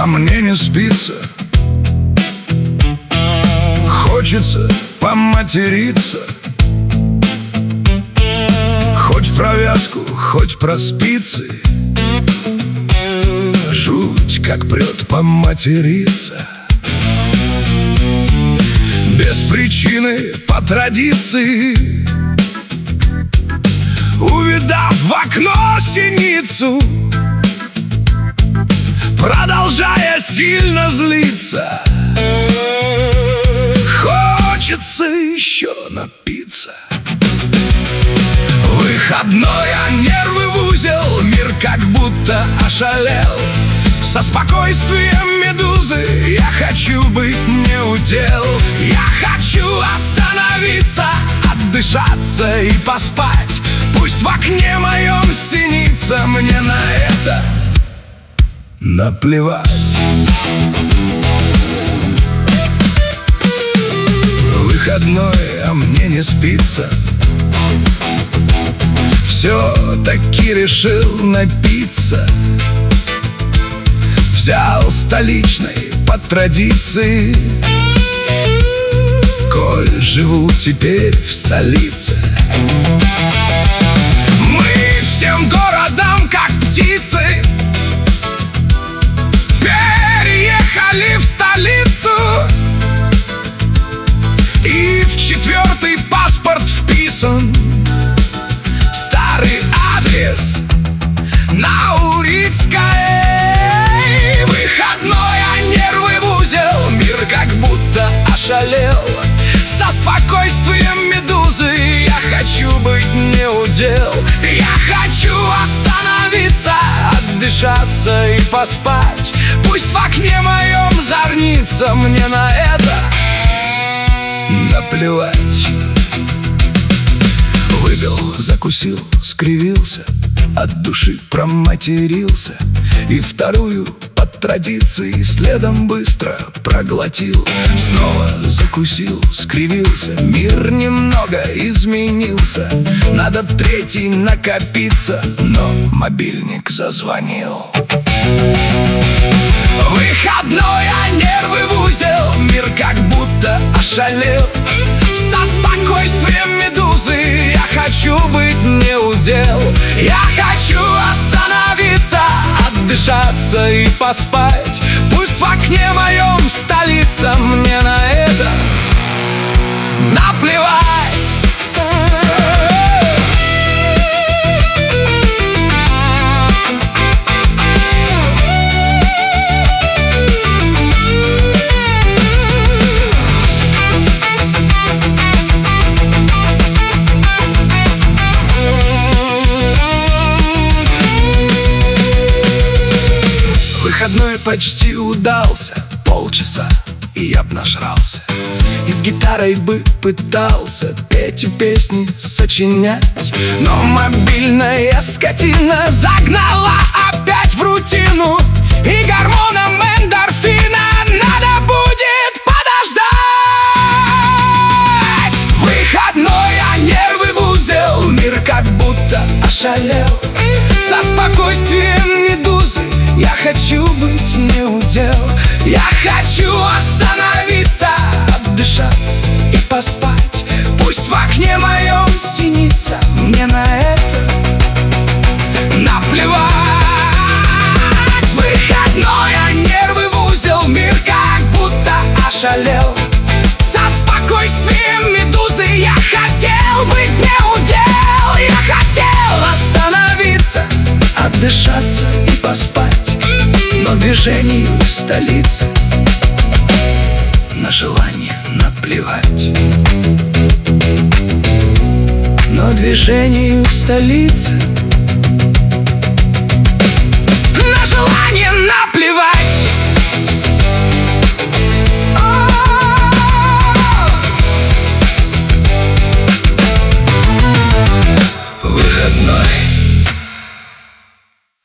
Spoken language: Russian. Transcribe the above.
мне не спится. Хочется поматериться. Хоть про вязку, хоть про спицы. Жуть, как прет поматериться. Без причины, по традиции, увидав в окно синицу, продолжая сильно злиться. Хочется еще напиться. Выходной, а нервы в узел. Мир как будто ошалел. Со спокойствием медузы я хочу быть неудел. Я хочу остановиться, отдышаться и поспать. Пусть в окне моем синица, мне на это наплевать. Выходной, а мне не спится. Все-таки решил напиться. Взял столичной по традиции, коль живу теперь в столице. Мы всем городам, как птицы, переехали в столицу. И в 4-й паспорт вписан старый адрес на Урицкой. Выходной, а нервы в узел. Мир как будто ошалел. Со спокойствием медузы я хочу быть неудел. Я хочу остановиться, отдышаться и поспать. Пусть в окне моем зорнится, мне на это наплевать. Выпил, закусил, скривился, от души проматерился. И вторую по традиции следом быстро проглотил. Снова закусил, скривился. Мир немного изменился. Надо б 3-й накопиться. Но мобильник зазвонил. Выходной, а нервы в узел. Мир как будто ошалел. Со спокойствием медузы я хочу быть неудел. Я хочу остановиться, отдышаться и поспать. Пусть в окне моем столица, мне на это наплевать. Выходной почти удался. Полчаса, и я б нажрался. И с гитарой бы пытался петь и песни сочинять. Но мобильная скотина загнала опять в рутину. И гормоном эндорфина надо будет подождать. Выходной, а нервы в узел. Мир как будто ошалел. Со спокойствием медузы я хочу быть неудел. Я хочу остановиться, отдышаться и поспать. Пусть в окне моем синица, мне на это наплевать. Выходной, а нервы в узел. Мир как будто ошалел. Со спокойствием медузы я хотел быть неудел. Я хотел остановиться, отдышаться и поспать. Но движению столицы на желание наплевать. Но движению столицы